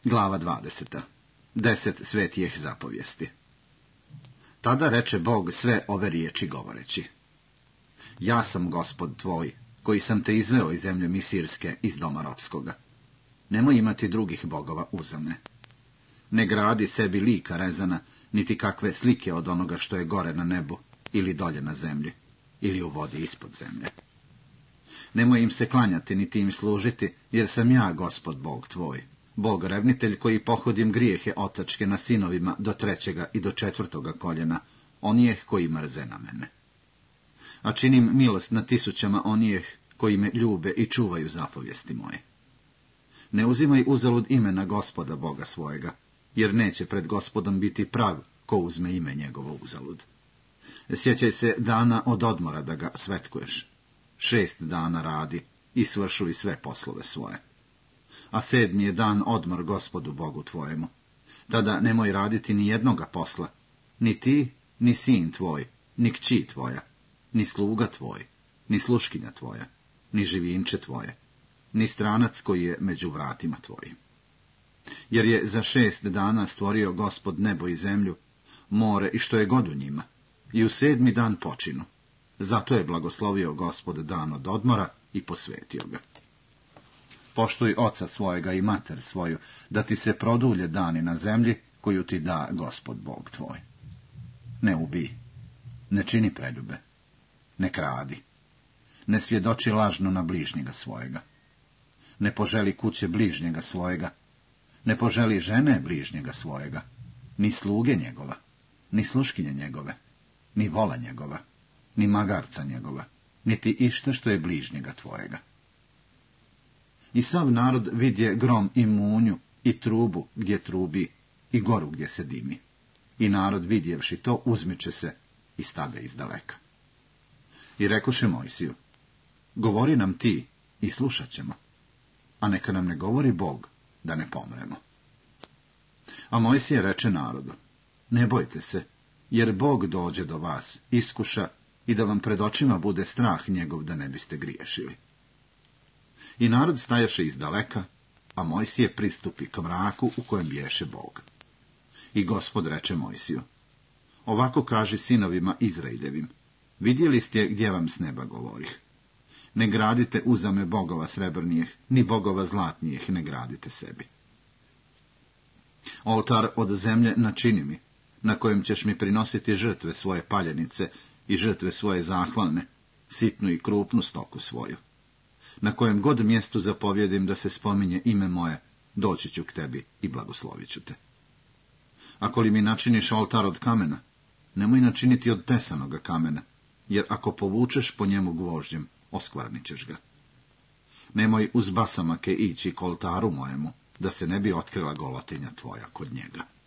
Glava 20. 10 svetijih zapovijesti. Tada reče Bog sve ove riječi govoreći: Ja sam Gospod tvoj, koji sam te izveo iz zemlje Misirske, iz doma ropskoga. Nemoj imati drugih bogova uza me. Ne gradi sebi lika rezana, niti kakve slike od onoga što je gore na nebu, ili dolje na zemlji, ili u vodi ispod zemlje. Nemoj im se klanjati, niti im služiti, jer sam ja Gospod Bog tvoj, Bog revnitelj koji pohodim grijehe otačke na sinovima do 3. i do 4. koljena, onijeh koji mrze na mene. A činim milost na 1000 onijeh koji me ljube i čuvaju zapovijesti moje. Ne uzimaj uzalud imena Gospoda Boga svojega, jer neće pred Gospodom biti prav ko uzme ime njegovo uzalud. Sjećaj se dana od odmora da ga svetkuješ. 6 dana radi i svršuj sve poslove svoje. A 7. je dan odmor Gospodu Bogu tvojemu. Tada nemoj raditi ni jednoga posla, ni ti, ni sin tvoj, ni kći tvoja, ni sluga tvoj, ni sluškinja tvoja, ni živinče tvoje, ni stranac koji je među vratima tvojim. Jer je za 6 dana stvorio Gospod nebo i zemlju, more i što je god u njima, i u 7. dan počinu. Zato je blagoslovio Gospod dan od odmora i posvetio ga. Poštuj oca svojega i mater svoju, da ti se produlje dani na zemlji koju ti da Gospod Bog tvoj. Ne ubij, ne čini preljube, ne kradi, ne svjedoči lažno na bližnjega svojega, ne poželi kuće bližnjega svojega, ne poželi žene bližnjega svojega, ni sluge njegova, ni sluškinje njegove, ni vola njegova, ni magarca njegova, niti išta što je bližnjega tvojega. I sav narod vidje grom i munju, i trubu gdje trubi, i goru gdje se dimi. I narod vidjevši to uzmiče se i stade izdaleka. I rekoše Mojsiju: Govori nam ti i slušat ćemo, a neka nam ne govori Bog, da ne pomremo. A Mojsije reče narodu: Ne bojte se, jer Bog dođe do vas, iskuša, i da vam pred očima bude strah njegov, da ne biste griješili. I narod stajaše izdaleka, a Mojsije pristupi k mraku u kojem bješe Bog. I Gospod reče Mojsiju: Ovako kaži sinovima Izraeljevim: Vidjeli ste gdje vam s neba govorih. Ne gradite uzame bogova srebrnijeh, ni bogova zlatnijeh ne gradite sebi. Oltar od zemlje načini mi, na kojem ćeš mi prinositi žrtve svoje paljenice i žrtve svoje zahvalne, sitnu i krupnu stoku svoju. Na kojem god mjestu zapovjedim da se spominje ime moje, doći ću k tebi i blagoslovit ću te. Ako li mi načiniš oltar od kamena, nemoj načiniti od tesanoga kamena, jer ako povučeš po njemu gvožđem, oskvarnit ćeš ga. Nemoj uz basamake ići k oltaru mojemu, da se ne bi otkrila golotinja tvoja kod njega.